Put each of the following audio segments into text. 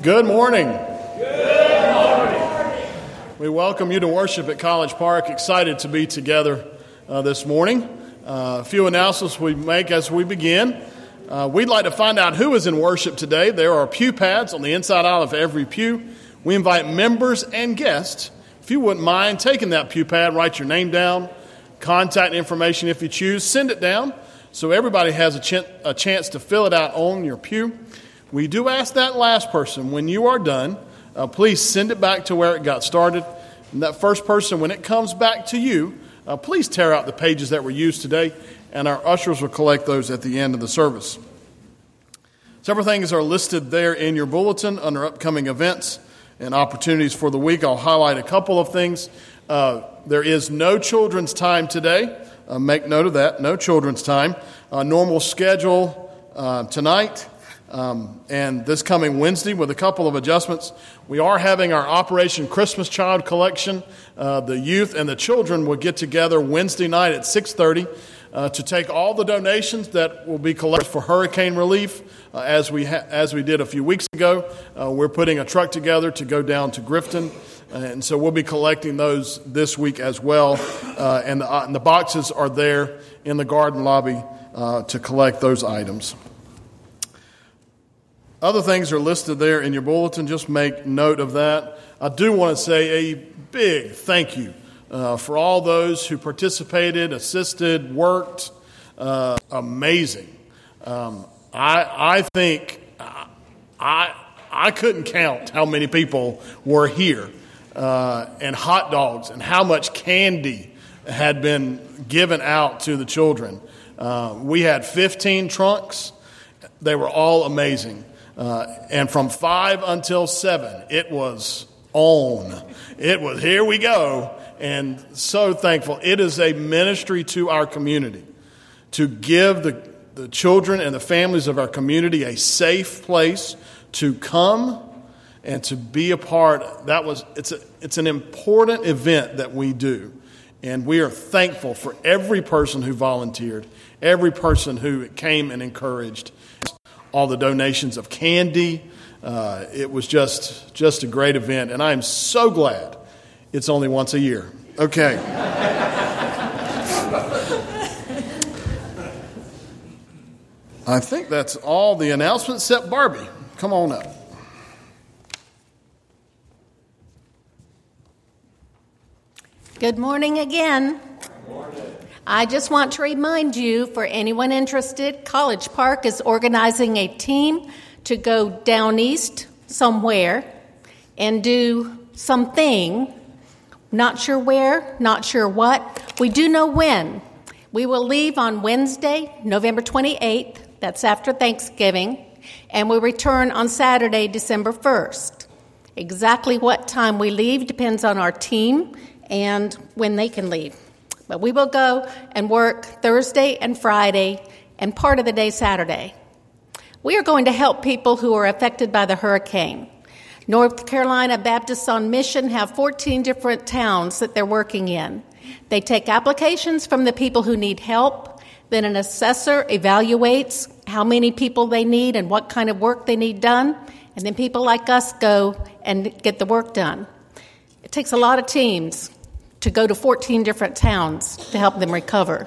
Good morning. Good morning. We welcome you to worship at College Park. Excited to be together this morning. A few announcements we make as we begin. We'd like to find out who is in worship today. There are pew pads on the inside aisle of every pew. We invite members and guests. If you wouldn't mind taking that pew pad, write your name down, contact information if you choose, send it down so everybody has a chance to fill it out on your pew. We do ask that last person, when you are done, please send it back to where it got started. And that first person, when it comes back to you, please tear out the pages that were used today, and our ushers will collect those at the end of the service. Several things are listed there in your bulletin under upcoming events and opportunities for the week. I'll highlight a couple of things. There is no children's time today. Make note of that, no children's time. Normal schedule tonight. And this coming Wednesday with a couple of adjustments. We are having our Operation Christmas Child Collection. The youth and the children will get together Wednesday night at 6:30 to take all the donations that will be collected for hurricane relief as we did a few weeks ago. We're putting a truck together to go down to Grifton, and so we'll be collecting those this week as well. And the boxes are there in the garden lobby to collect those items. Other things are listed there in your bulletin. Just make note of that. I do want to say a big thank you for all those who participated, assisted, worked. Amazing. I think I couldn't count how many people were here, and hot dogs, and how much candy had been given out to the children. We had 15 trunks. They were all amazing. And from 5 until 7, it was on. It was, here we go. And so thankful. It is a ministry to our community to give the children and the families of our community a safe place to come and to be a part. It's an important event that we do. And we are thankful for every person who volunteered, every person who came and encouraged. All the donations of candy. It was just a great event, and I am so glad it's only once a year. Okay. I think that's all the announcements except Barbie. Come on up. Good morning again. Good morning. I just want to remind you, for anyone interested, College Park is organizing a team to go down east somewhere and do something. Not sure where, not sure what. We do know when. We will leave on Wednesday, November 28th. That's after Thanksgiving. And we'll return on Saturday, December 1st. Exactly what time we leave depends on our team and when they can leave. But we will go and work Thursday and Friday and part of the day Saturday. We are going to help people who are affected by the hurricane. North Carolina Baptists on Mission have 14 different towns that they're working in. They take applications from the people who need help. Then an assessor evaluates how many people they need and what kind of work they need done. And then people like us go and get the work done. It takes a lot of teams to go to 14 different towns to help them recover.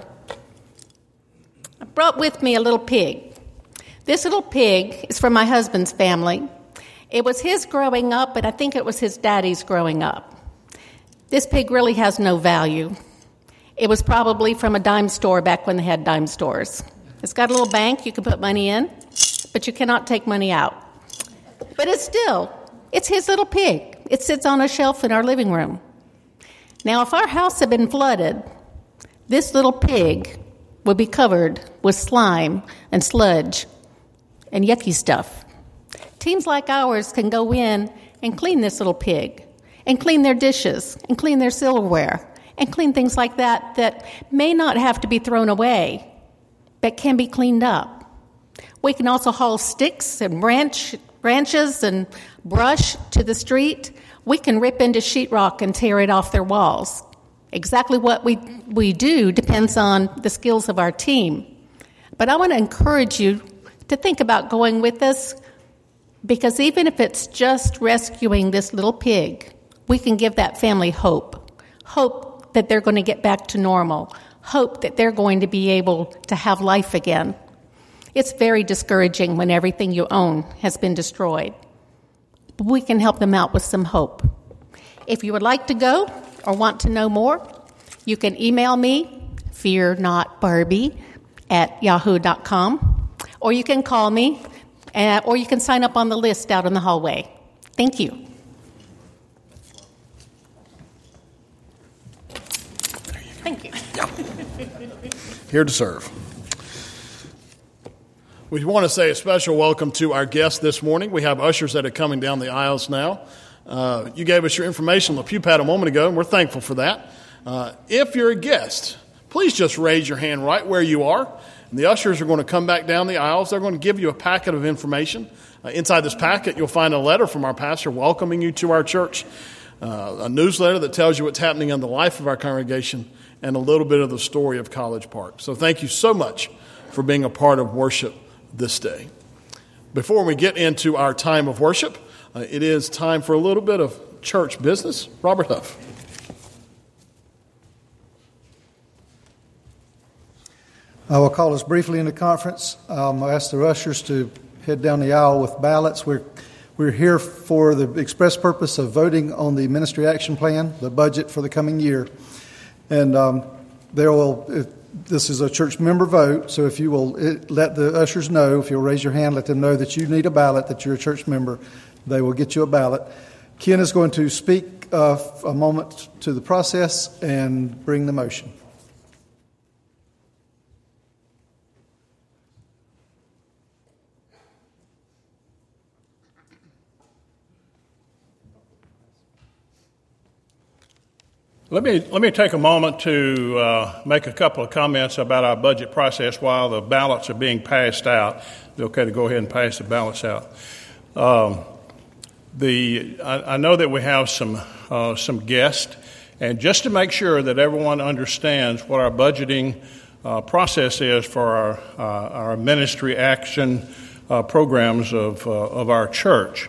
I brought with me a little pig. This little pig is from my husband's family. It was his growing up, and I think it was his daddy's growing up. This pig really has no value. It was probably from a dime store back when they had dime stores. It's got a little bank you can put money in, but you cannot take money out. But it's his little pig. It sits on a shelf in our living room. Now, if our house had been flooded, this little pig would be covered with slime and sludge and yucky stuff. Teams like ours can go in and clean this little pig and clean their dishes and clean their silverware and clean things like that may not have to be thrown away, but can be cleaned up. We can also haul sticks and branches and brush to the street. We can rip into sheetrock and tear it off their walls. Exactly what we do depends on the skills of our team. But I want to encourage you to think about going with us Because even if it's just rescuing this little pig, we can give that family hope. Hope that they're going to get back to normal. Hope that they're going to be able to have life again. It's very discouraging when everything you own has been destroyed. But we can help them out with some hope. If you would like to go or want to know more, you can email me, fearnotbarbie@yahoo.com, or you can call me, or you can sign up on the list out in the hallway. Thank you. Thank you. Here to serve. We want to say a special welcome to our guests this morning. We have ushers that are coming down the aisles now. You gave us your information on the pew pad a moment ago, and we're thankful for that. If you're a guest, please just raise your hand right where you are. And the ushers are going to come back down the aisles. They're going to give you a packet of information. Inside this packet, you'll find a letter from our pastor welcoming you to our church, a newsletter that tells you what's happening in the life of our congregation, and a little bit of the story of College Park. So thank you so much for being a part of worship this day. Before we get into our time of worship, it is time for a little bit of church business. Robert Huff. I will call us briefly into conference. I'll ask the ushers to head down the aisle with ballots. We're here for the express purpose of voting on the ministry action plan, the budget for the coming year. And this is a church member vote, so if you will let the ushers know, if you'll raise your hand, let them know that you need a ballot, that you're a church member, they will get you a ballot. Ken is going to speak a moment to the process and bring the motion. Let me take a moment to make a couple of comments about our budget process while the ballots are being passed out. It's okay to go ahead and pass the ballots out. I know that we have some guests, and just to make sure that everyone understands what our budgeting process is for our ministry action programs of our church.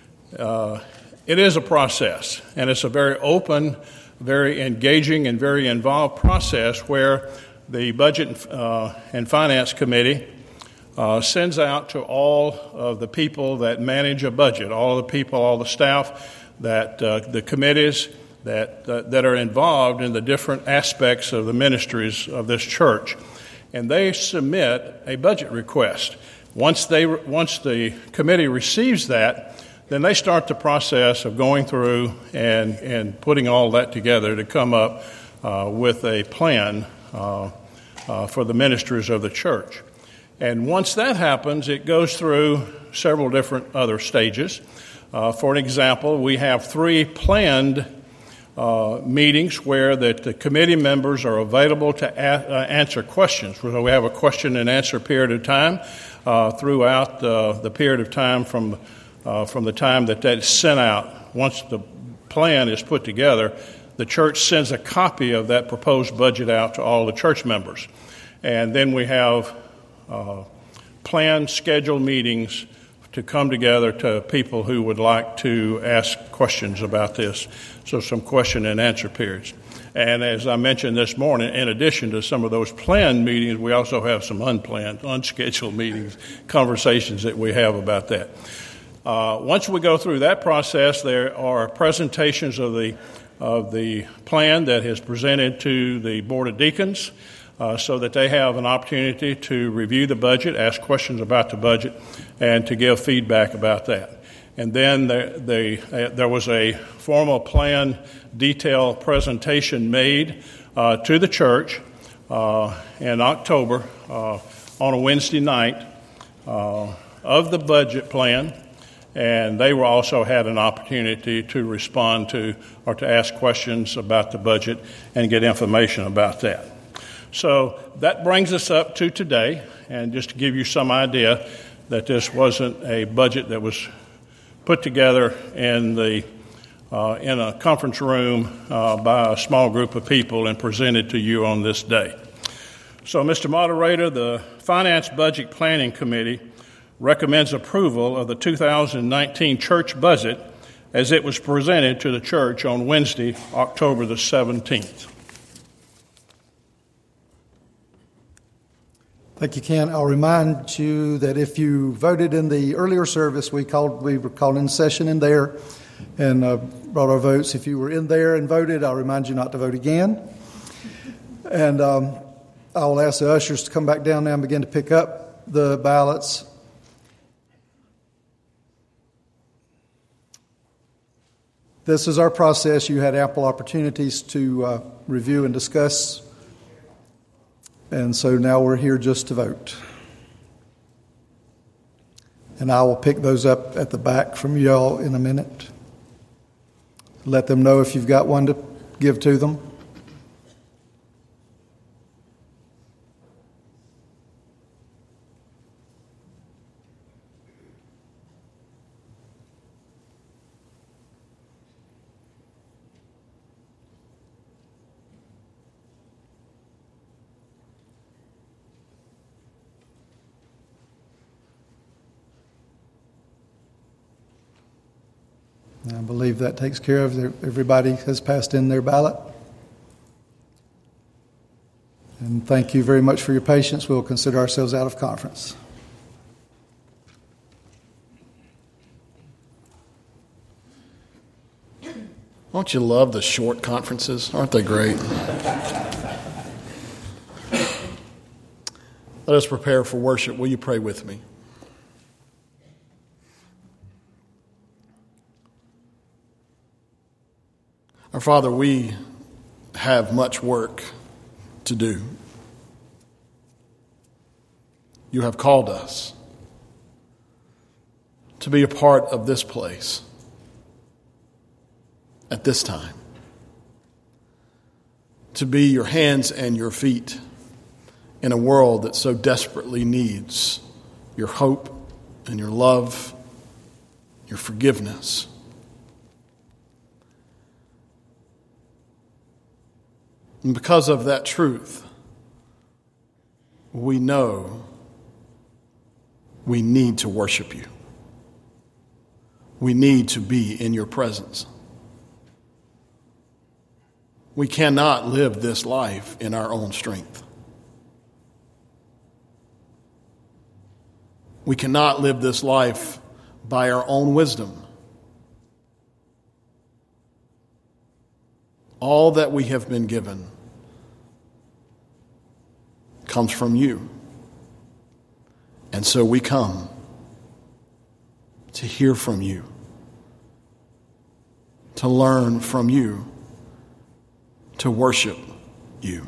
It is a process, and it's a very open, very engaging, and very involved process where the Budget and Finance Committee sends out to all of the people that manage a budget, all the people, all the staff, that the committees that are involved in the different aspects of the ministries of this church. And they submit a budget request. Once the committee receives that, then they start the process of going through and putting all that together to come up with a plan for the ministries of the church. And once that happens, it goes through several different other stages. For an example, we have 3 planned meetings where the committee members are available to answer questions. So we have a question and answer period of time throughout the period of time from the time that is sent out. Once the plan is put together, the church sends a copy of that proposed budget out to all the church members. And then we have planned, scheduled meetings to come together to people who would like to ask questions about this. So some question and answer periods. And as I mentioned this morning, in addition to some of those planned meetings, we also have some unplanned, unscheduled meetings, conversations that we have about that. Once we go through that process, there are presentations of the plan that is presented to the Board of Deacons so that they have an opportunity to review the budget, ask questions about the budget, and to give feedback about that. And then there was a formal plan detail presentation made to the church in October on a Wednesday night of the budget plan. And they were also had an opportunity to respond to or to ask questions about the budget and get information about that. So that brings us up to today. And just to give you some idea that this wasn't a budget that was put together in a conference room by a small group of people and presented to you on this day. So, Mr. Moderator, the Finance Budget Planning Committee recommends approval of the 2019 church budget as it was presented to the church on Wednesday, October the 17th. Thank you, Ken. I'll remind you that if you voted in the earlier service, we were called in session in there and brought our votes. If you were in there and voted, I'll remind you not to vote again. And I will ask the ushers to come back down now and begin to pick up the ballots. This is our process. You had ample opportunities to review and discuss. And so now we're here just to vote. And I will pick those up at the back from y'all in a minute. Let them know if you've got one to give to them. I believe that takes care of everybody has passed in their ballot. And thank you very much for your patience. We'll consider ourselves out of conference. Don't you love the short conferences? Aren't they great? Let us prepare for worship. Will you pray with me? Our Father, we have much work to do. You have called us to be a part of this place at this time, to be your hands and your feet in a world that so desperately needs your hope and your love, your forgiveness. And because of that truth, we know we need to worship you. We need to be in your presence. We cannot live this life in our own strength. We cannot live this life by our own wisdom. All that we have been given comes from you. And so we come to hear from you, to learn from you, to worship you.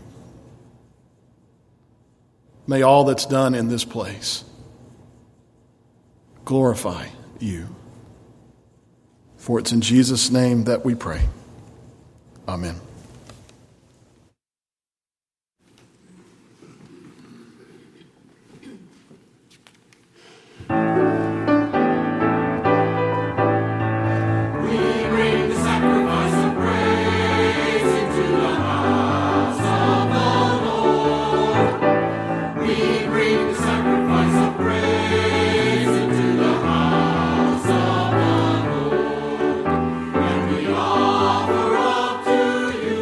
May all that's done in this place glorify you. For it's in Jesus' name that we pray. Amen. Offer up to you.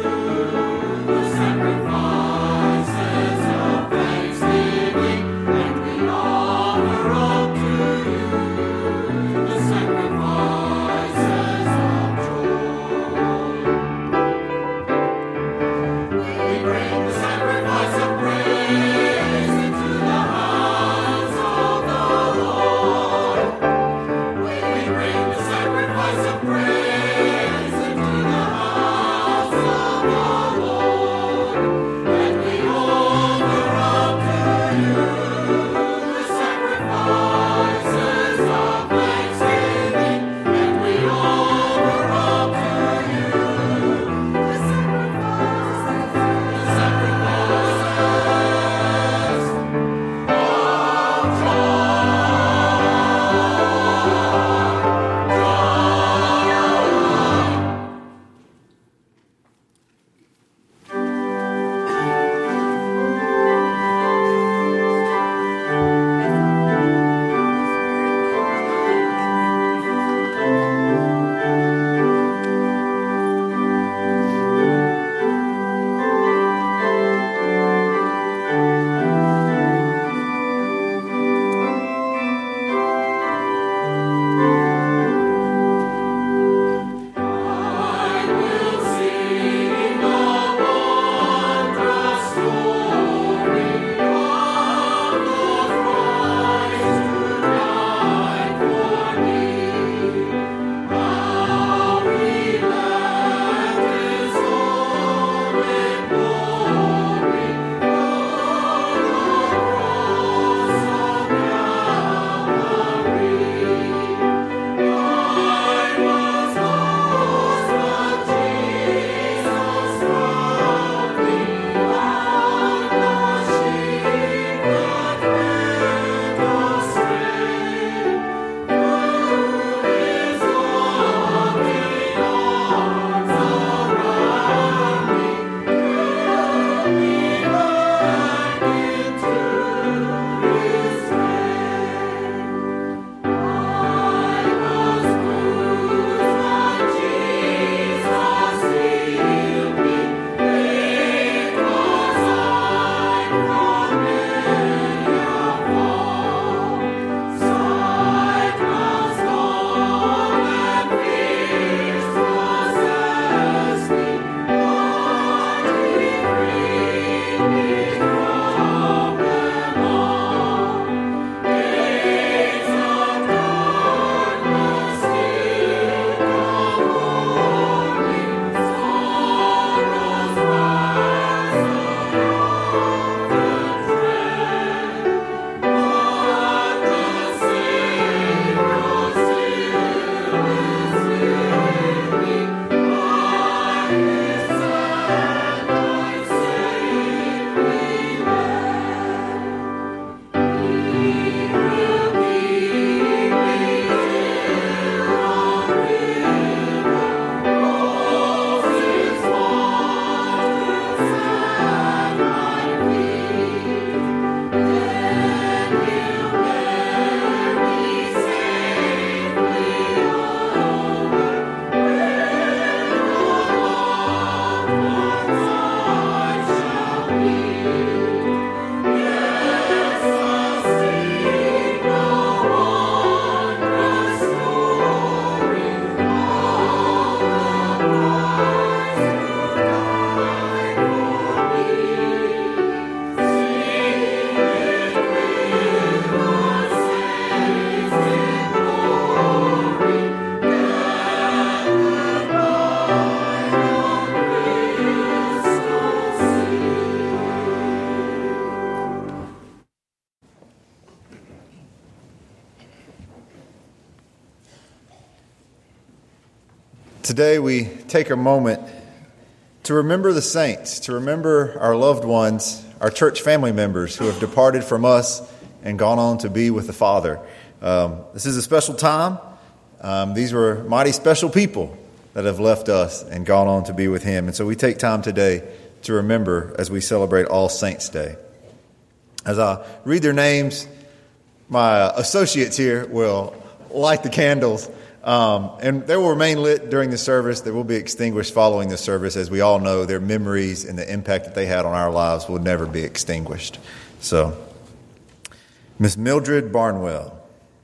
Today we take a moment to remember the saints, to remember our loved ones, our church family members who have departed from us and gone on to be with the Father. This is a special time. These were mighty special people that have left us and gone on to be with Him. And so we take time today to remember as we celebrate All Saints' Day. As I read their names, my associates here will light the candles, and they will remain lit during the service. They will be extinguished following the service. As we all know, their memories and the impact that they had on our lives will never be extinguished. So, Miss Mildred Barnwell.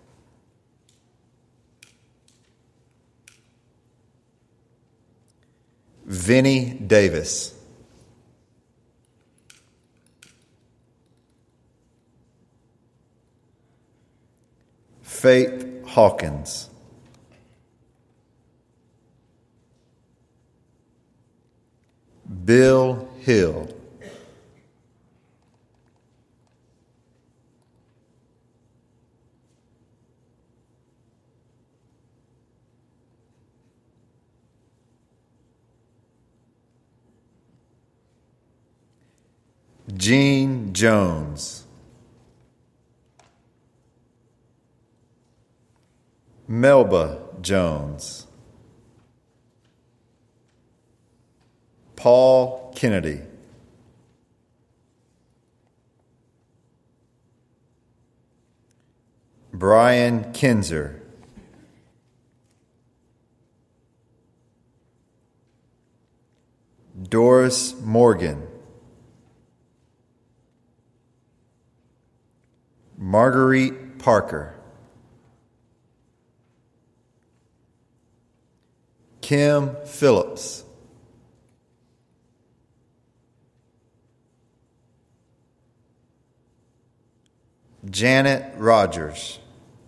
Vinnie Davis. Faith Hawkins. Bill Hill. Gene Jones. Melba Jones. Paul Kennedy. Brian Kinzer. Doris Morgan. Marguerite Parker. Kim Phillips. Janet Rogers.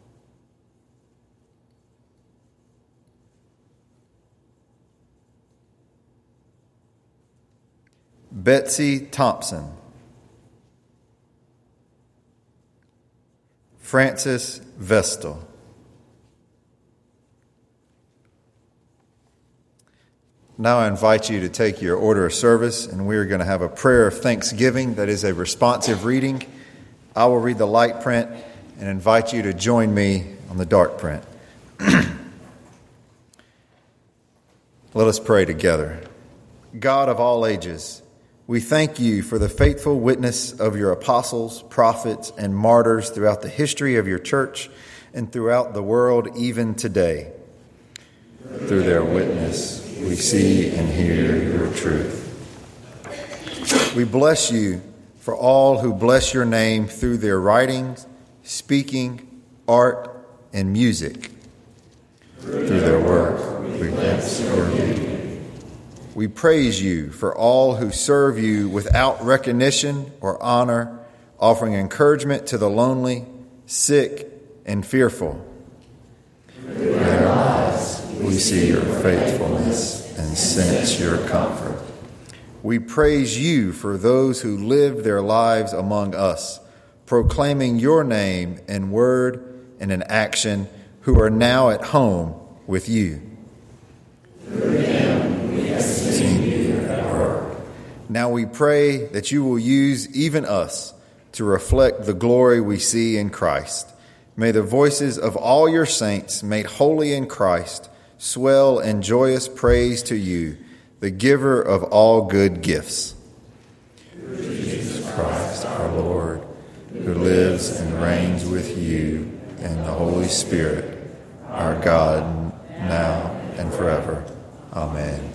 Betsy Thompson. Francis Vestal. Now I invite you to take your order of service, and we are going to have a prayer of thanksgiving that is a responsive reading. I will read the light print and invite you to join me on the dark print. Let us pray together. God of all ages, we thank you for the faithful witness of your apostles, prophets, and martyrs throughout the history of your church and throughout the world even today. Through their witness, we see and hear your truth. We bless you for all who bless your name through their writings, speaking, art, and music. Through their work, we bless your beauty. We praise you for all who serve you without recognition or honor, offering encouragement to the lonely, sick, and fearful. In their lives, we see your faithfulness and sense your comfort. We praise you for those who lived their lives among us, proclaiming your name in word and in action, who are now at home with you. Through them we have seen you at work. Now we pray that you will use even us to reflect the glory we see in Christ. May the voices of all your saints made holy in Christ swell in joyous praise to you, the giver of all good gifts. Through Jesus Christ our Lord, who lives and reigns with you and the Holy Spirit, our God, now and forever. Amen.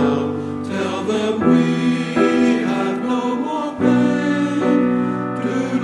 Tell them we have no more pain.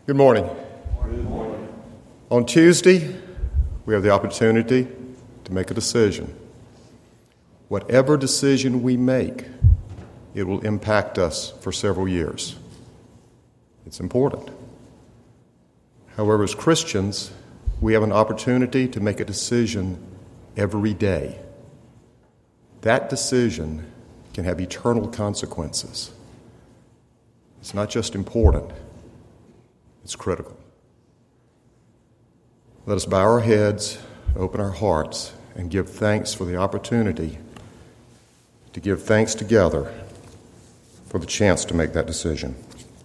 Good morning. On Tuesday, we have the opportunity to make a decision. Whatever decision we make, it will impact us for several years. It's important. However, as Christians, we have an opportunity to make a decision every day. That decision can have eternal consequences. It's not just important, it's critical. Let us bow our heads, open our hearts, and give thanks for the opportunity to give thanks together for the chance to make that decision.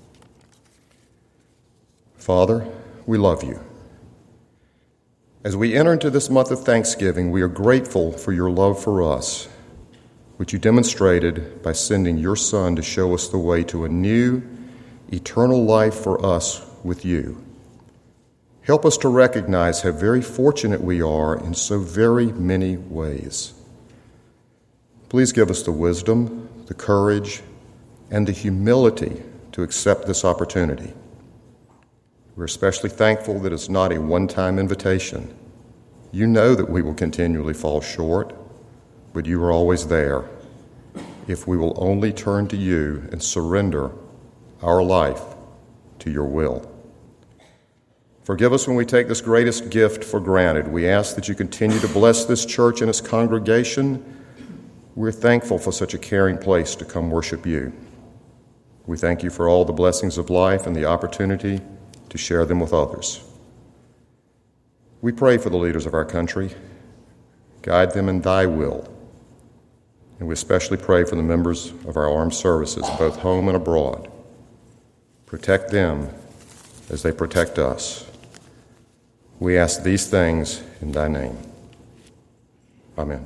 Father, we love you. As we enter into this month of Thanksgiving, we are grateful for your love for us, which you demonstrated by sending your Son to show us the way to a new, eternal life for us with you. Help us to recognize how very fortunate we are in so very many ways. Please give us the wisdom, the courage, and the humility to accept this opportunity. We're especially thankful that it's not a one-time invitation. You know that we will continually fall short, but you are always there if we will only turn to you and surrender our life to your will. Forgive us when we take this greatest gift for granted. We ask that you continue to bless this church and its congregation. We're thankful for such a caring place to come worship you. We thank you for all the blessings of life and the opportunity to share them with others. We pray for the leaders of our country. Guide them in thy will. And we especially pray for the members of our armed services, both home and abroad. Protect them as they protect us. We ask these things in thy name. Amen.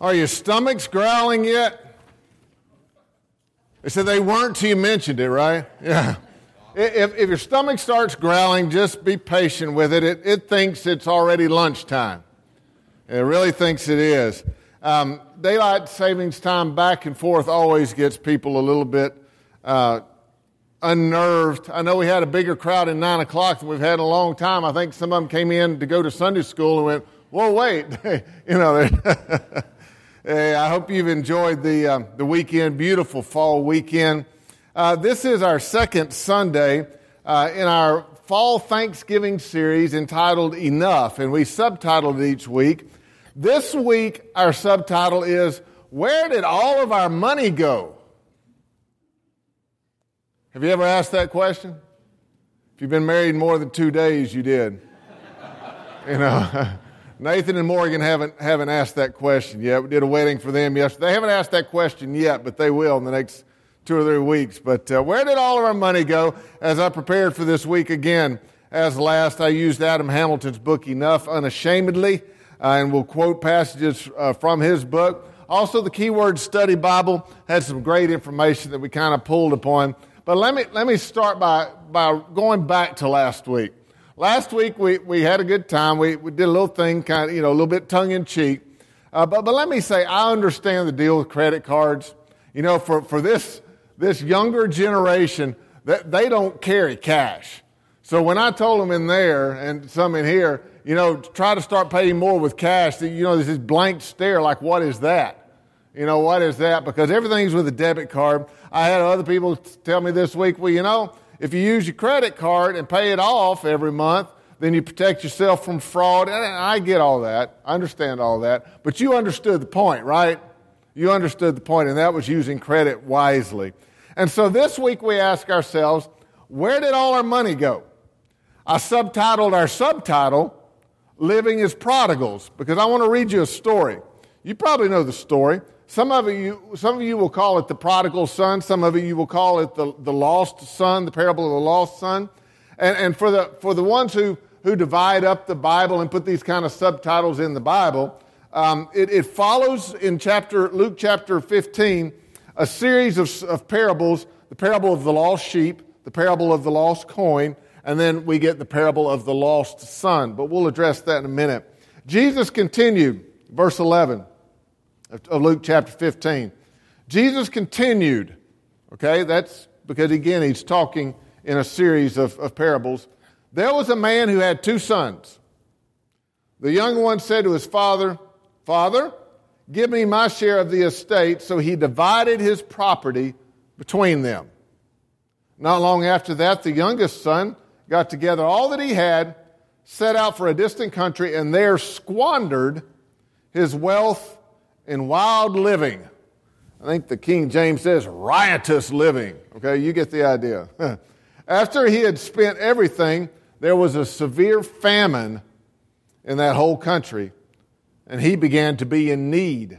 Are your stomachs growling yet? They said they weren't till you mentioned it, right? Yeah. If your stomach starts growling, just be patient with it. It thinks it's already lunchtime. It really thinks it is. Daylight savings time back and forth always gets people a little bit unnerved. I know we had a bigger crowd at 9 o'clock than we've had in a long time. I think some of them came in to go to Sunday school and went, whoa, wait. Hey, I hope you've enjoyed the weekend, beautiful fall weekend. This is our second Sunday in our fall Thanksgiving series entitled Enough, and we subtitled it each week. This week, our subtitle is, Where Did All of Our Money Go? Have you ever asked that question? If you've been married more than 2 days, you did. Nathan and Morgan haven't asked that question yet. We did a wedding for them yesterday. They haven't asked that question yet, but they will in the next 2 or 3 weeks. But where did all of our money go? As I prepared for this week again, as last, I used Adam Hamilton's book, Enough Unashamedly, and we'll quote passages from his book. Also, the Keyword Study Bible had some great information that we kind of pulled upon. But let me start by going back to last week. Last week we had a good time. We did a little thing, kind of, a little bit tongue in cheek. But let me say, I understand the deal with credit cards. For this younger generation, that they don't carry cash. So when I told them in there and some in here, try to start paying more with cash, there's this blank stare like, what is that? What is that? Because everything's with a debit card. I had other people tell me this week, well, if you use your credit card and pay it off every month, then you protect yourself from fraud. And I get all that. I understand all that. But you understood the point, right? You understood the point, and that was using credit wisely. And so this week we ask ourselves, where did all our money go? I subtitled our subtitle, Living as Prodigals, because I want to read you a story. You probably know the story. Some of you will call it the prodigal son. Some of you will call it the lost son, the parable of the lost son. And for the ones who divide up the Bible and put these kind of subtitles in the Bible, it follows in Luke chapter 15 a series of parables: the parable of the lost sheep, the parable of the lost coin, and then we get the parable of the lost son. But we'll address that in a minute. Jesus continued, verse 11. Of Luke chapter 15. Jesus continued, okay, that's because, again, he's talking in a series of parables. There was a man who had 2 sons. The younger one said to his father, Father, give me my share of the estate. So he divided his property between them. Not long after that, the youngest son got together all that he had, set out for a distant country, and there squandered his wealth in wild living. I think the King James says riotous living. Okay, you get the idea. After he had spent everything, there was a severe famine in that whole country, and he began to be in need.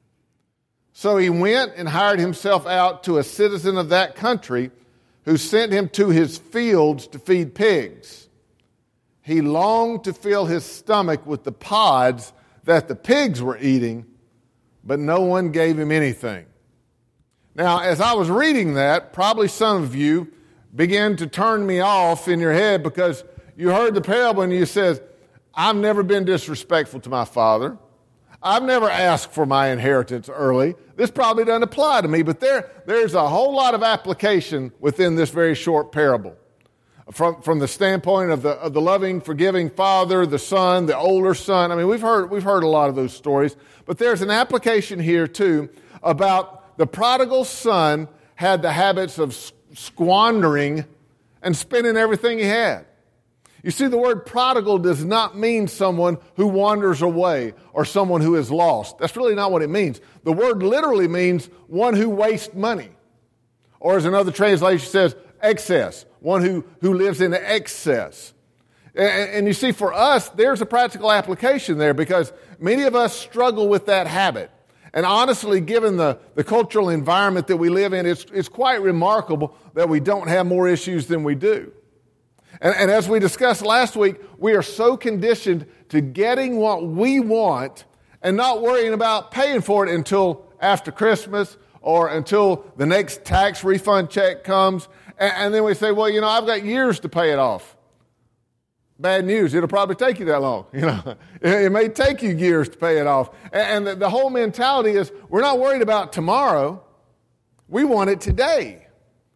So he went and hired himself out to a citizen of that country who sent him to his fields to feed pigs. He longed to fill his stomach with the pods that the pigs were eating, but no one gave him anything. Now, as I was reading that, probably some of you began to turn me off in your head because you heard the parable and you said, I've never been disrespectful to my father. I've never asked for my inheritance early. This probably doesn't apply to me, but there's a whole lot of application within this very short parable. From the standpoint of the loving, forgiving father, the son, the older son. I mean, we've heard a lot of those stories, but there's an application here too about the prodigal son had the habits of squandering and spending everything he had. You see, the word prodigal does not mean someone who wanders away or someone who is lost. That's really not what it means. The word literally means one who wastes money. Or as another translation says, excess. One who lives in excess. And you see, for us, there's a practical application there because many of us struggle with that habit. And honestly, given the cultural environment that we live in, it's quite remarkable that we don't have more issues than we do. And as we discussed last week, we are so conditioned to getting what we want and not worrying about paying for it until after Christmas or until the next tax refund check comes. And then we say, well, I've got years to pay it off. Bad news. It'll probably take you that long. It may take you years to pay it off. And the whole mentality is we're not worried about tomorrow. We want it today.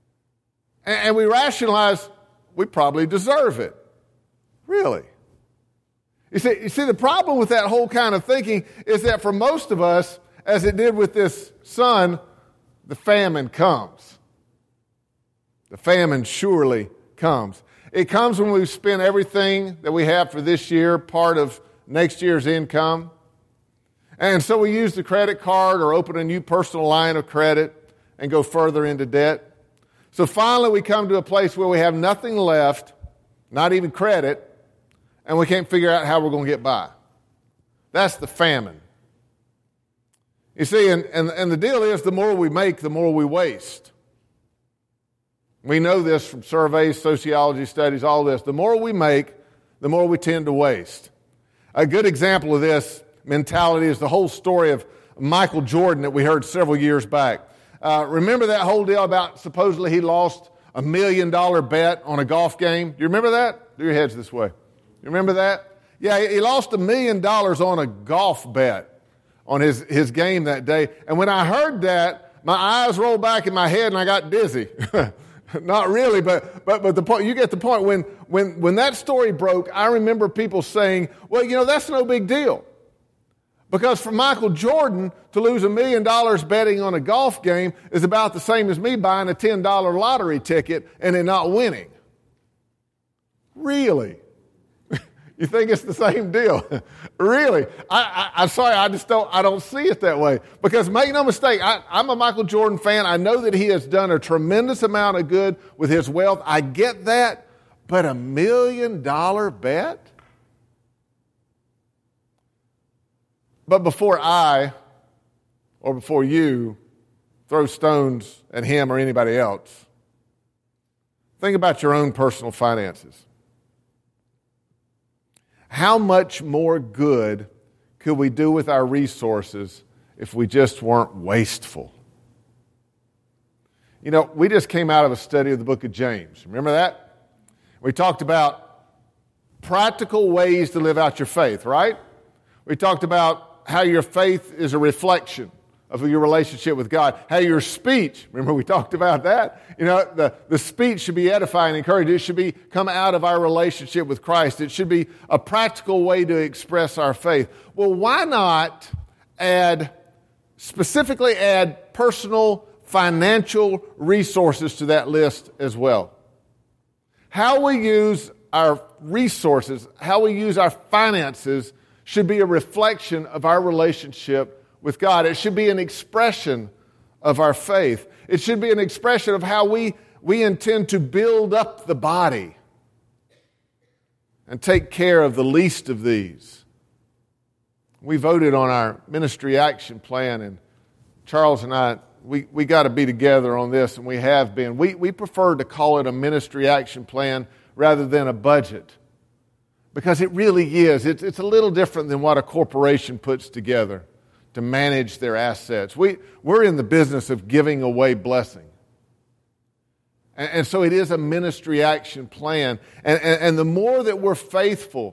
And we rationalize we probably deserve it. Really? You see, the problem with that whole kind of thinking is that for most of us, as it did with this son, the famine comes. The famine surely comes. It comes when we've spent everything that we have for this year, part of next year's income. And so we use the credit card or open a new personal line of credit and go further into debt. So finally we come to a place where we have nothing left, not even credit, and we can't figure out how we're going to get by. That's the famine. You see, and the deal is the more we make, the more we waste. We know this from surveys, sociology studies, all this. The more we make, the more we tend to waste. A good example of this mentality is the whole story of Michael Jordan that we heard several years back. Remember that whole deal about supposedly he lost $1 million bet on a golf game? Do you remember that? Do your heads this way. You remember that? Yeah, he lost $1 million on a golf bet on his game that day. And when I heard that, my eyes rolled back in my head and I got dizzy. Not really, but the point, you get the point. When that story broke, I remember people saying, well, that's no big deal. Because for Michael Jordan to lose $1 million betting on a golf game is about the same as me buying a $10 lottery ticket and then not winning. Really? You think it's the same deal? Really? I'm sorry, I don't see it that way. Because make no mistake, I'm a Michael Jordan fan. I know that he has done a tremendous amount of good with his wealth. I get that. But $1 million bet? But before I, or before you, throw stones at him or anybody else, think about your own personal finances. How much more good could we do with our resources if we just weren't wasteful? We just came out of a study of the book of James. Remember that? We talked about practical ways to live out your faith, right? We talked about how your faith is a reflection of your relationship with God. How your speech, remember we talked about that? The speech should be edifying and encouraging. It should come out of our relationship with Christ. It should be a practical way to express our faith. Well, why not specifically add personal financial resources to that list as well? How we use our resources, how we use our finances should be a reflection of our relationship with God. It should be an expression of our faith. It should be an expression of how we intend to build up the body and take care of the least of these. We voted on our ministry action plan, and Charles and I, we got to be together on this, and we have been. We prefer to call it a ministry action plan rather than a budget, because it really is. It's a little different than what a corporation puts together to manage their assets. We're in the business of giving away blessing. And so it is a ministry action plan. And the more that we're faithful,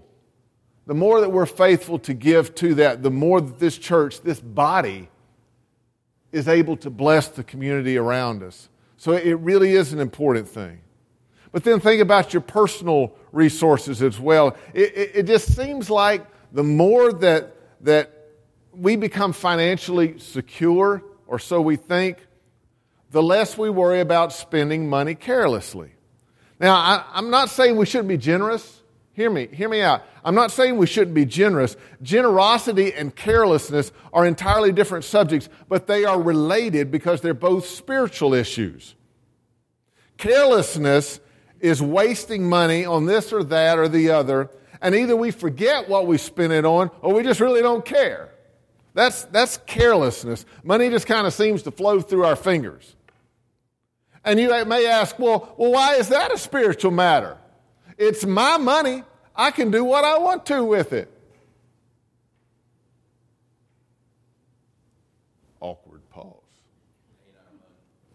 to give to that, the more that this church, this body, is able to bless the community around us. So it really is an important thing. But then think about your personal resources as well. It just seems like the more that we become financially secure, or so we think, the less we worry about spending money carelessly. Now, I'm not saying we shouldn't be generous. Hear me out. I'm not saying we shouldn't be generous. Generosity and carelessness are entirely different subjects, but they are related because they're both spiritual issues. Carelessness is wasting money on this or that or the other, and either we forget what we spent it on or we just really don't care. That's carelessness. Money just kind of seems to flow through our fingers. And you may ask, well, why is that a spiritual matter? It's my money. I can do what I want to with it.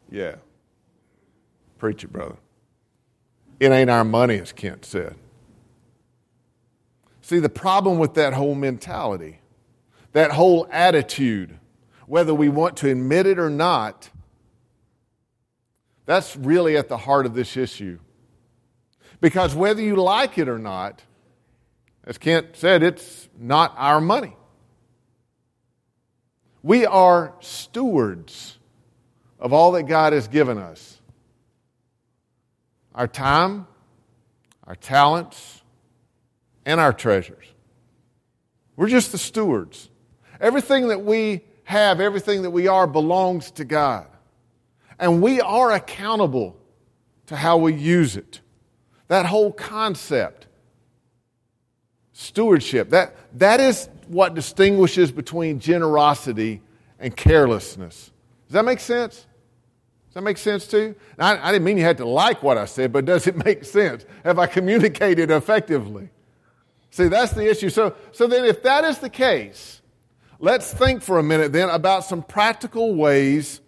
Yeah. Preach it, brother. It ain't our money, as Kent said. See, the problem with that whole mentality, that whole attitude, whether we want to admit it or not, that's really at the heart of this issue. Because whether you like it or not, as Kent said, it's not our money. We are stewards of all that God has given us. Our time, our talents, and our treasures. We're just the stewards. Everything that we have, everything that we are belongs to God. And we are accountable to how we use it. That whole concept, stewardship, that is what distinguishes between generosity and carelessness. Does that make sense? Does that make sense to you? Now, I didn't mean you had to like what I said, but does it make sense? Have I communicated effectively? See, that's the issue. So then if that is the case, let's think for a minute then about some practical ways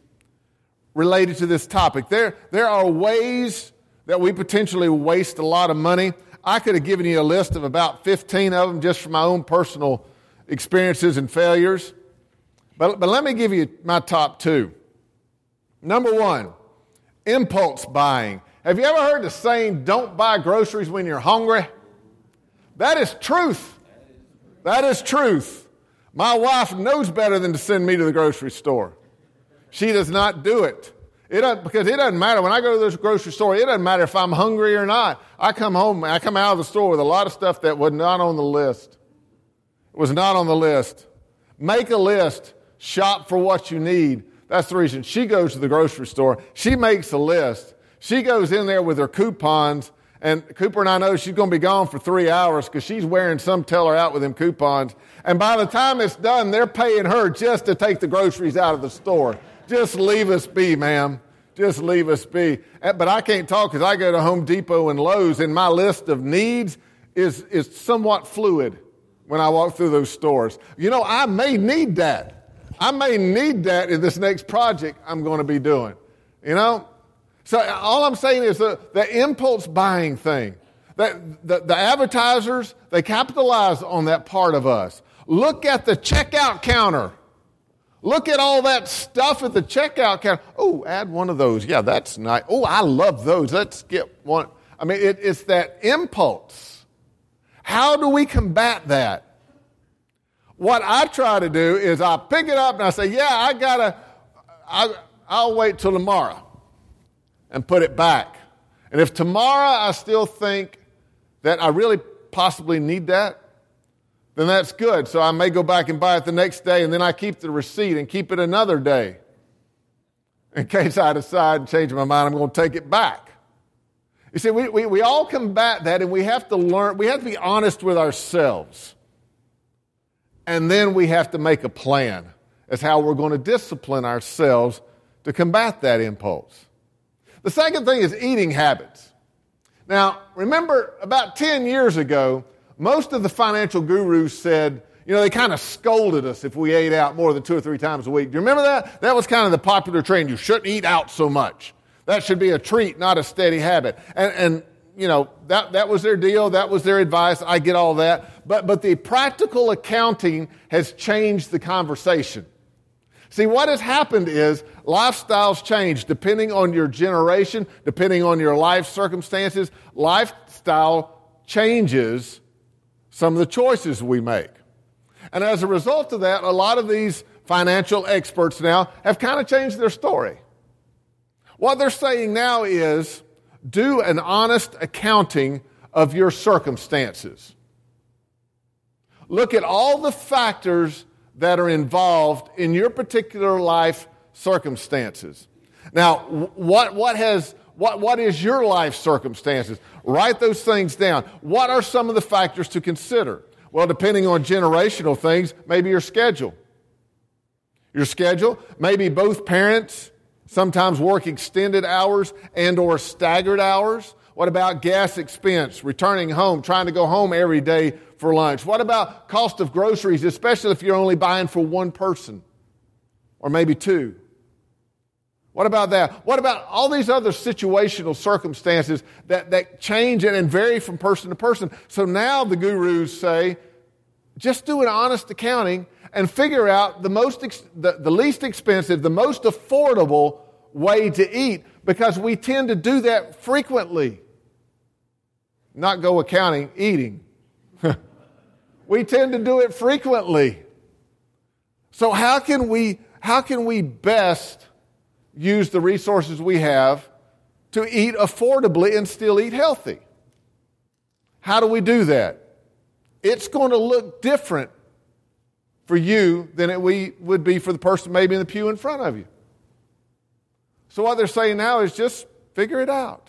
related to this topic. There are ways that we potentially waste a lot of money. I could have given you a list of about 15 of them just from my own personal experiences and failures. But let me give you my top two. Number one, impulse buying. Have you ever heard the saying, don't buy groceries when you're hungry? That is truth. That is truth. My wife knows better than to send me to the grocery store. She does not do it. Because it doesn't matter. When I go to the grocery store, it doesn't matter if I'm hungry or not. I come home, I come out of the store with a lot of stuff that was not on the list. It was not on the list. Make a list. Shop for what you need. That's the reason she goes to the grocery store. She makes a list. She goes in there with her coupons, and Cooper and I know she's going to be gone for 3 hours because she's wearing some teller out with them coupons. And by the time it's done, they're paying her just to take the groceries out of the store. Just leave us be, ma'am. Just leave us be. But I can't talk because I go to Home Depot and Lowe's, and my list of needs is somewhat fluid when I walk through those stores. You know, I may need that. I may need that in this next project I'm going to be doing. You know? So all I'm saying is the impulse buying thing. The advertisers, they capitalize on that part of us. Look at the checkout counter. Look at all that stuff at the checkout counter. Oh, add one of those. Yeah, that's nice. Oh, I love those. Let's get one. I mean, it's that impulse. How do we combat that? What I try to do is I pick it up and I say, yeah, I'll wait till tomorrow and put it back. And if tomorrow I still think that I really possibly need that, then that's good. So I may go back and buy it the next day, and then I keep the receipt and keep it another day. In case I decide and change my mind, I'm going to take it back. You see, we all combat that, and we have to learn, we have to be honest with ourselves. And then we have to make a plan as how we're going to discipline ourselves to combat that impulse. The second thing is eating habits. Now, remember, about 10 years ago, most of the financial gurus said, you know, they kind of scolded us if we ate out more than 2 or 3 times a week. Do you remember that? That was kind of the popular trend. You shouldn't eat out so much. That should be a treat, not a steady habit. And you know, that was their deal. That was their advice. I get all that. But the practical accounting has changed the conversation. See, what has happened is lifestyles change depending on your generation, depending on your life circumstances. Lifestyle changes some of the choices we make. And as a result of that, a lot of these financial experts now have kind of changed their story. What they're saying now is, do an honest accounting of your circumstances. Look at all the factors that are involved in your particular life circumstances. Now, what is your life circumstances? Write those things down. What are some of the factors to consider? Well, depending on generational things, maybe your schedule. Your schedule, maybe both parents sometimes work extended hours and or staggered hours. What about gas expense, returning home, trying to go home every day for lunch? What about cost of groceries, especially if you're only buying for one person or maybe 2? What about that? What about all these other situational circumstances that change and vary from person to person? So now the gurus say, just do an honest accounting and figure out the least expensive, the most affordable way to eat, because we tend to do that frequently. Not go accounting, eating. We tend to do it frequently. So how can we best use the resources we have to eat affordably and still eat healthy? How do we do that? It's going to look different for you than it would be for the person maybe in the pew in front of you. So what they're saying now is just figure it out.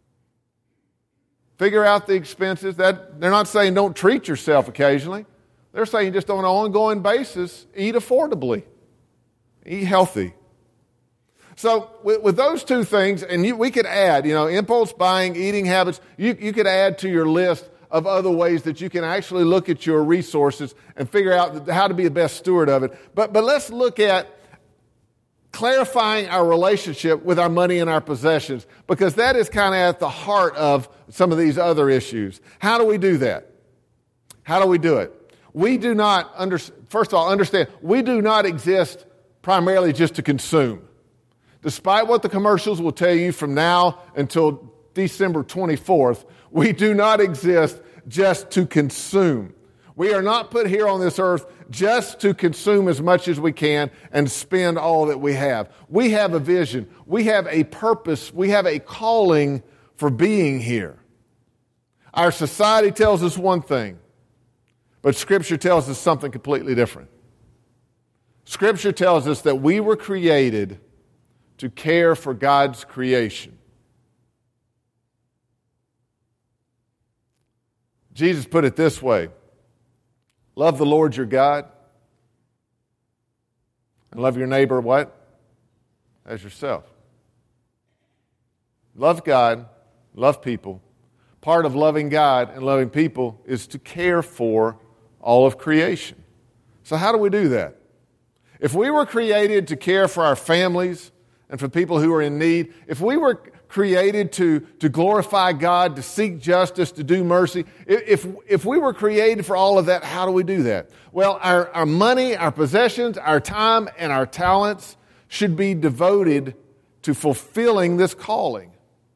Figure out the expenses. That they're not saying don't treat yourself occasionally. They're saying just on an ongoing basis, eat affordably. Eat healthy. So with those two things, and we could add, impulse buying, eating habits, you could add to your list of other ways that you can actually look at your resources and figure out how to be the best steward of it. But let's look at clarifying our relationship with our money and our possessions, because that is kind of at the heart of some of these other issues. How do we do that? How do we do it? We do not, first of all, understand, we do not exist primarily just to consume. Despite what the commercials will tell you from now until December 24th, we do not exist just to consume. We are not put here on this earth just to consume as much as we can and spend all that we have. We have a vision. We have a purpose. We have a calling for being here. Our society tells us one thing, but Scripture tells us something completely different. Scripture tells us that we were created to care for God's creation. Jesus put it this way: love the Lord your God and love your neighbor what? As yourself. Love God, love people. Part of loving God and loving people is to care for all of creation. So how do we do that? If we were created to care for our families and for people who are in need, if we were created to glorify God, to seek justice, to do mercy, if we were created for all of that, how do we do that? Well, our money, our possessions, our time, and our talents should be devoted to fulfilling this calling.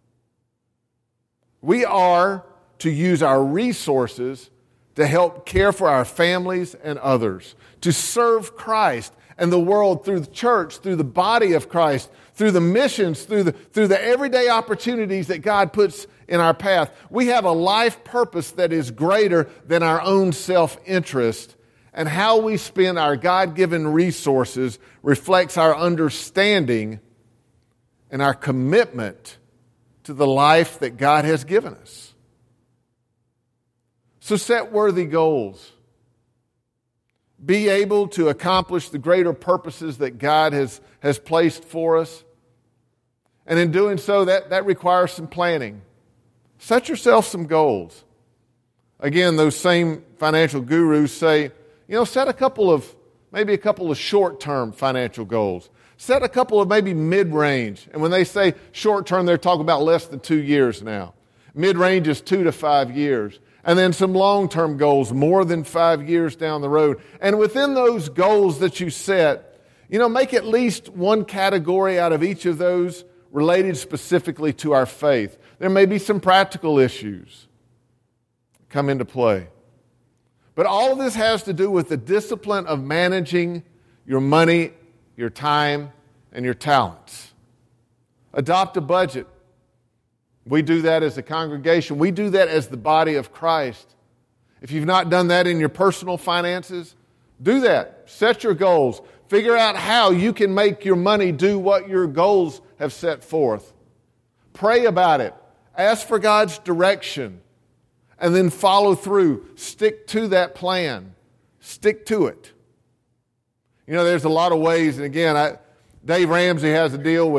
We are to use our resources to help care for our families and others, to serve Christ and the world through the church, through the body of Christ, through the missions, through the everyday opportunities that God puts in our path. We have a life purpose that is greater than our own self-interest, and how we spend our God-given resources reflects our understanding and our commitment to the life that God has given us. So set worthy goals. Be able to accomplish the greater purposes that God has placed for us. And in doing so, that requires some planning. Set yourself some goals. Again, those same financial gurus say, set a couple of short-term financial goals. Set a couple of maybe mid-range. And when they say short-term, they're talking about less than 2 years now. Mid-range is 2 to 5 years. And then some long-term goals, more than 5 years down the road. And within those goals that you set, make at least one category out of each of those related specifically to our faith. There may be some practical issues that come into play. But all of this has to do with the discipline of managing your money, your time, and your talents. Adopt a budget. We do that as a congregation. We do that as the body of Christ. If you've not done that in your personal finances, do that. Set your goals. Figure out how you can make your money do what your goals have set forth. Pray about it. Ask for God's direction. And then follow through. Stick to that plan. Stick to it. There's a lot of ways, and again, Dave Ramsey has a deal with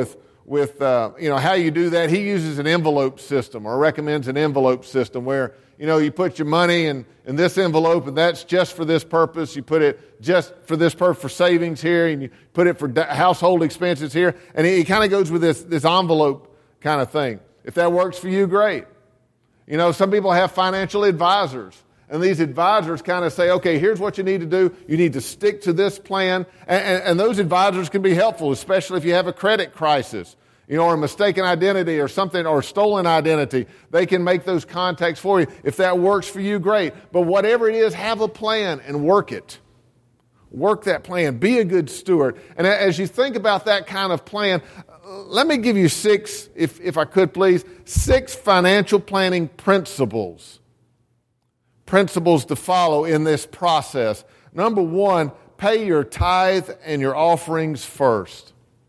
how you do that. He uses an envelope system, or recommends an envelope system where, you put your money in this envelope, and that's just for this purpose. You put it just for this purpose for savings here, and you put it for household expenses here. And he kind of goes with this envelope kind of thing. If that works for you, great. Some people have financial advisors, and these advisors kind of say, okay, here's what you need to do. You need to stick to this plan. And those advisors can be helpful, especially if you have a credit crisis, or a mistaken identity or something, or stolen identity. They can make those contacts for you. If that works for you, great. But whatever it is, have a plan and work it. Work that plan. Be a good steward. And as you think about that kind of plan, let me give you 6, if I could please, 6 financial planning principles. Principles to follow in this process. Number 1, pay your tithe and your offerings first.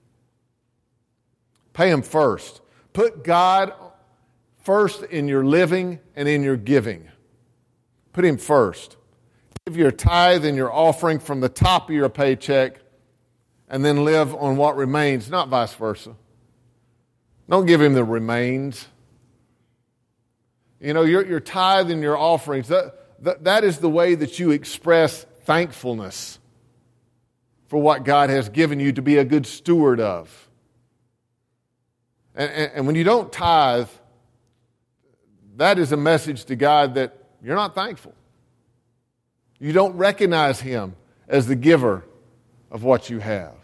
Pay them first. Put God first in your living and in your giving. Put Him first. Give your tithe and your offering from the top of your paycheck, and then live on what remains, not vice versa. Don't give Him the remains. Your tithe and your offerings, that is the way that you express thankfulness for what God has given you to be a good steward of. And when you don't tithe, that is a message to God that you're not thankful. You don't recognize Him as the giver of what you have.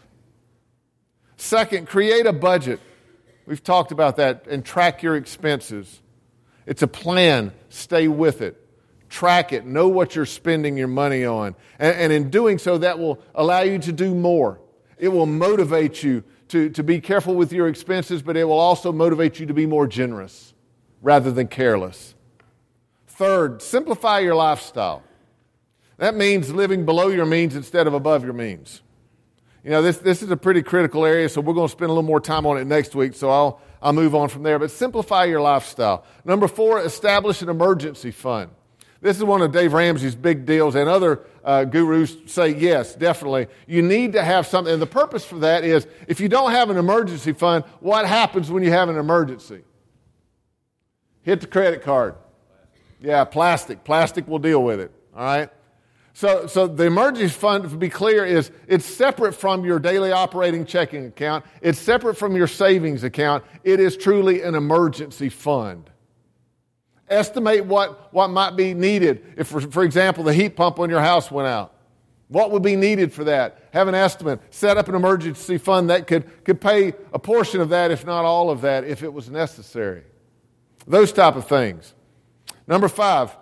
Second, create a budget. We've talked about that, and track your expenses. It's a plan. Stay with it. Track it. Know what you're spending your money on. And in doing so, that will allow you to do more. It will motivate you to be careful with your expenses, but it will also motivate you to be more generous rather than careless. Third, simplify your lifestyle. That means living below your means instead of above your means. This is a pretty critical area, so we're going to spend a little more time on it next week, so I'll move on from there. But simplify your lifestyle. Number 4, establish an emergency fund. This is one of Dave Ramsey's big deals, and other gurus say, yes, definitely. You need to have something, and the purpose for that is, if you don't have an emergency fund, what happens when you have an emergency? Hit the credit card. Yeah, plastic. Plastic will deal with it, all right? So the emergency fund, to be clear, it's separate from your daily operating checking account. It's separate from your savings account. It is truly an emergency fund. Estimate what might be needed if, for example, the heat pump on your house went out. What would be needed for that? Have an estimate. Set up an emergency fund that could pay a portion of that, if not all of that, if it was necessary. Those type of things. Number 5,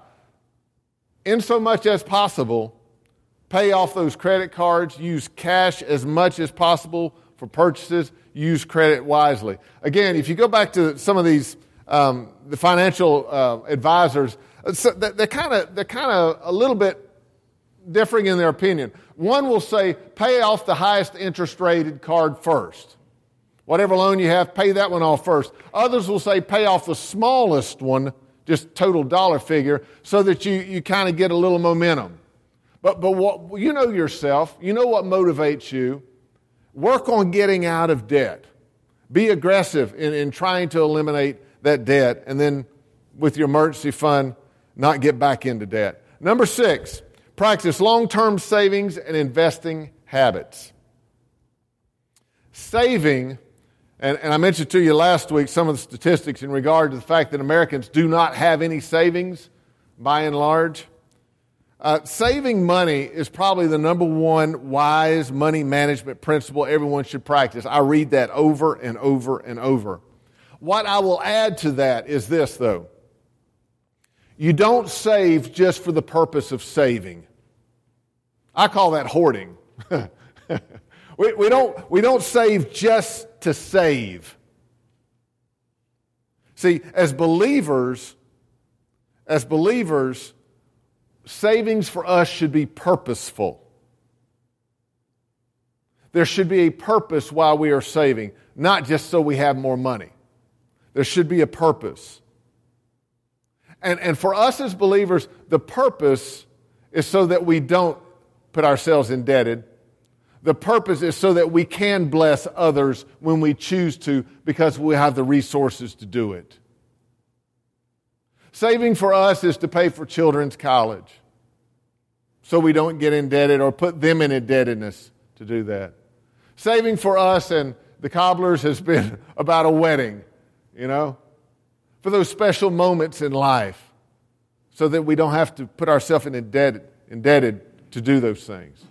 in so much as possible, pay off those credit cards. Use cash as much as possible for purchases. Use credit wisely. Again, if you go back to some of these the financial advisors, they're kind of a little bit differing in their opinion. One will say, pay off the highest interest rated card first. Whatever loan you have, pay that one off first. Others will say, pay off the smallest one, just total dollar figure, so that you kind of get a little momentum. But what, you know yourself, you know what motivates you. Work on getting out of debt. Be aggressive in trying to eliminate that debt, and then with your emergency fund, not get back into debt. Number 6, practice long-term savings and investing habits. Saving, and I mentioned to you last week some of the statistics in regard to the fact that Americans do not have any savings, by and large. Saving money is probably the number 1 wise money management principle everyone should practice. I read that over and over and over. What I will add to that is this, though. You don't save just for the purpose of saving. I call that hoarding. we don't save just to save. See, as believers, savings for us should be purposeful. There should be a purpose while we are saving, not just so we have more money. There should be a purpose. And for us as believers, the purpose is so that we don't put ourselves indebted. The purpose is so that we can bless others when we choose to, because we have the resources to do it. Saving for us is to pay for children's college, so we don't get indebted or put them in indebtedness to do that. Saving for us and the Cobblers has been about a wedding, for those special moments in life, so that we don't have to put ourselves indebted to do those things.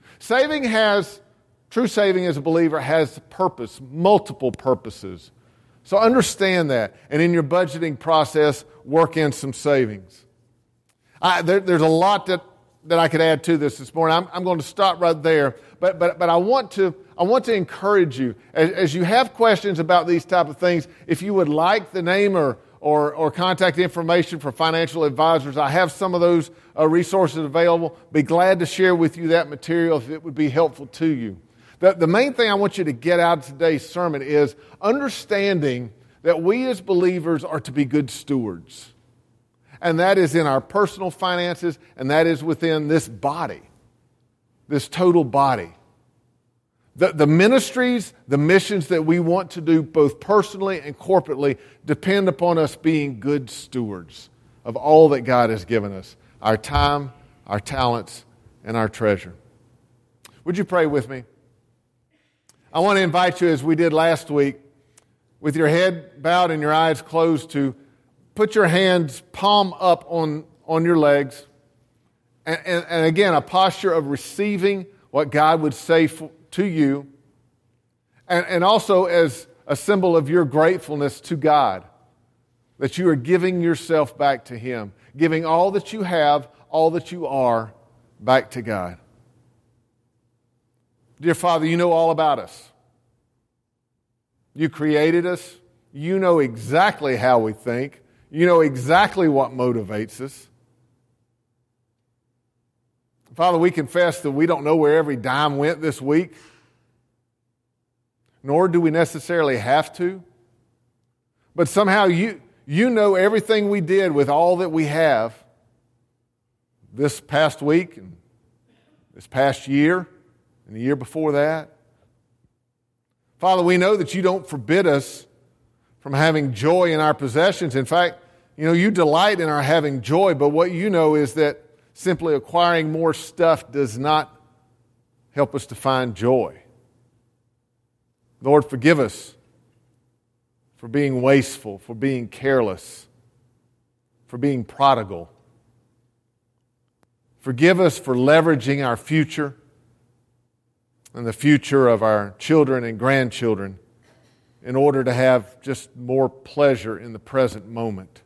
True saving as a believer has purpose, multiple purposes. So understand that, and in your budgeting process, work in some savings. There's a lot that I could add to this morning. I'm going to stop right there, but I want to encourage you as you have questions about these type of things. If you would like the name or contact information for financial advisors, I have some of those resources available. Be glad to share with you that material if it would be helpful to you. The main thing I want you to get out of today's sermon is understanding that we as believers are to be good stewards. And that is in our personal finances, and that is within this body, this total body. The ministries, the missions that we want to do both personally and corporately depend upon us being good stewards of all that God has given us, our time, our talents, and our treasure. Would you pray with me? I want to invite you, as we did last week, with your head bowed and your eyes closed, to put your hands palm up on your legs. And again, a posture of receiving what God would say to you. And also as a symbol of your gratefulness to God, that you are giving yourself back to Him, giving all that you have, all that you are, back to God. Dear Father, you know all about us. You created us. You know exactly how we think. You know exactly what motivates us. Father, we confess that we don't know where every dime went this week, nor do we necessarily have to. But somehow you know everything we did with all that we have this past week and this past year and the year before that. Father, we know that you don't forbid us from having joy in our possessions. In fact, you delight in our having joy, but what you know is that simply acquiring more stuff does not help us to find joy. Lord, forgive us for being wasteful, for being careless, for being prodigal. Forgive us for leveraging our future and the future of our children and grandchildren in order to have just more pleasure in the present moment.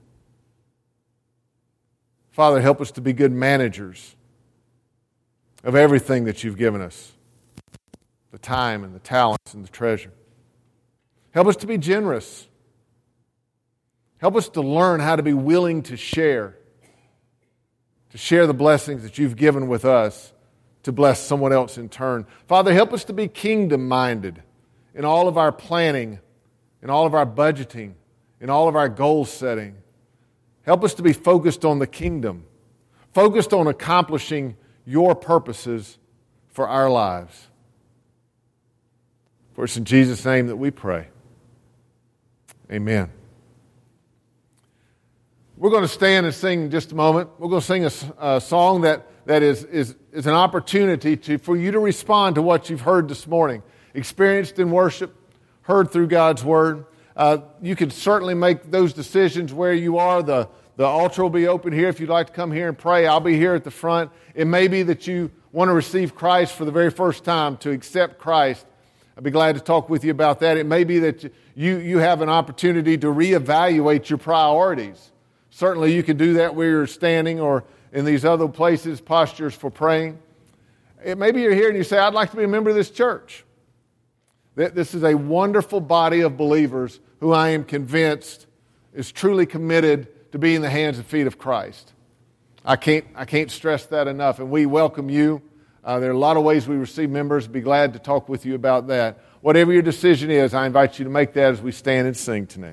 Father, help us to be good managers of everything that you've given us, the time and the talents and the treasure. Help us to be generous. Help us to learn how to be willing to share the blessings that you've given with us to bless someone else in turn. Father, help us to be kingdom-minded in all of our planning, in all of our budgeting, in all of our goal setting. Help us to be focused on the kingdom, focused on accomplishing your purposes for our lives. For it's in Jesus' name that we pray. Amen. We're going to stand and sing in just a moment. We're going to sing a song that is an opportunity for you to respond to what you've heard this morning, experienced in worship, heard through God's Word. You can certainly make those decisions where you are. The altar will be open here if you'd like to come here and pray. I'll be here at the front. It may be that you want to receive Christ for the very first time, to accept Christ. I'd be glad to talk with you about that. It may be that you have an opportunity to reevaluate your priorities. Certainly you can do that where you're standing or in these other places, postures for praying. Maybe you're here and you say, I'd like to be a member of this church. This is a wonderful body of believers who I am convinced is truly committed to be in the hands and feet of Christ. I can't stress that enough, and we welcome you. There are a lot of ways we receive members. Be glad to talk with you about that. Whatever your decision is, I invite you to make that as we stand and sing tonight.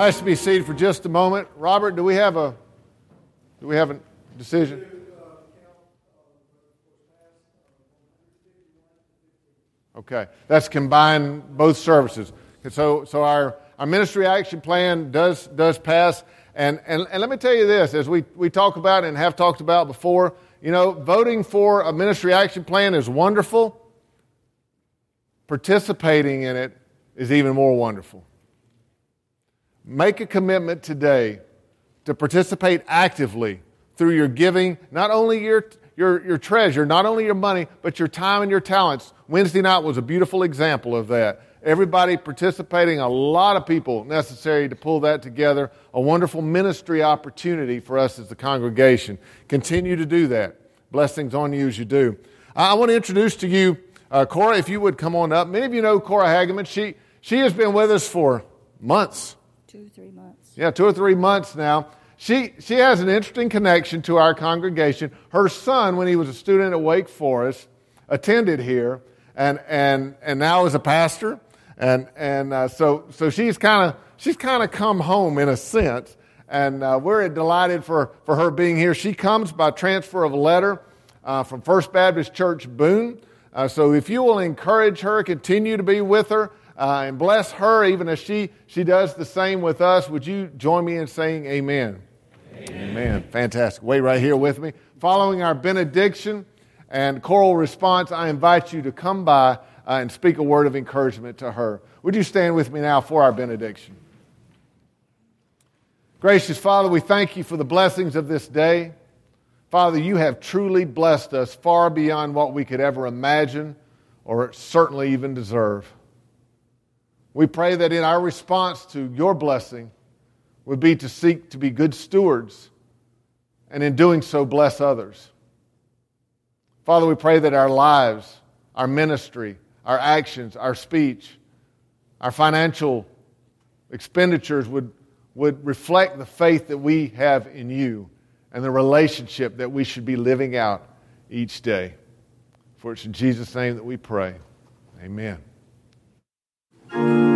Nice to be seated for just a moment. Robert, do we have a decision? Okay, that's combined both services. So our ministry action plan does pass. And let me tell you this, as we talk about and have talked about before, voting for a ministry action plan is wonderful. Participating in it is even more wonderful. Make a commitment today to participate actively through your giving, not only your treasure, not only your money, but your time and your talents. Wednesday night was a beautiful example of that. Everybody participating, a lot of people necessary to pull that together. A wonderful ministry opportunity for us as the congregation. Continue to do that. Blessings on you as you do. I want to introduce to you Cora, if you would come on up. Many of you know Cora Hageman. She has been with us for months. 2 or 3 months. Yeah, 2 or 3 months now. She has an interesting connection to our congregation. Her son, when he was a student at Wake Forest, attended here and now is a pastor. So she's kind of come home in a sense, and we're delighted for her being here. She comes by transfer of a letter from First Baptist Church Boone. So if you will encourage her, continue to be with her, and bless her even as she does the same with us, would you join me in saying amen? Amen. Fantastic. Wait right here with me. Following our benediction and choral response, I invite you to come by and speak a word of encouragement to her. Would you stand with me now for our benediction? Gracious Father, we thank you for the blessings of this day. Father, you have truly blessed us far beyond what we could ever imagine or certainly even deserve. We pray that in our response to your blessing would be to seek to be good stewards, and in doing so bless others. Father, we pray that our lives, our ministry, our actions, our speech, our financial expenditures would reflect the faith that we have in you and the relationship that we should be living out each day. For it's in Jesus' name that we pray. Amen.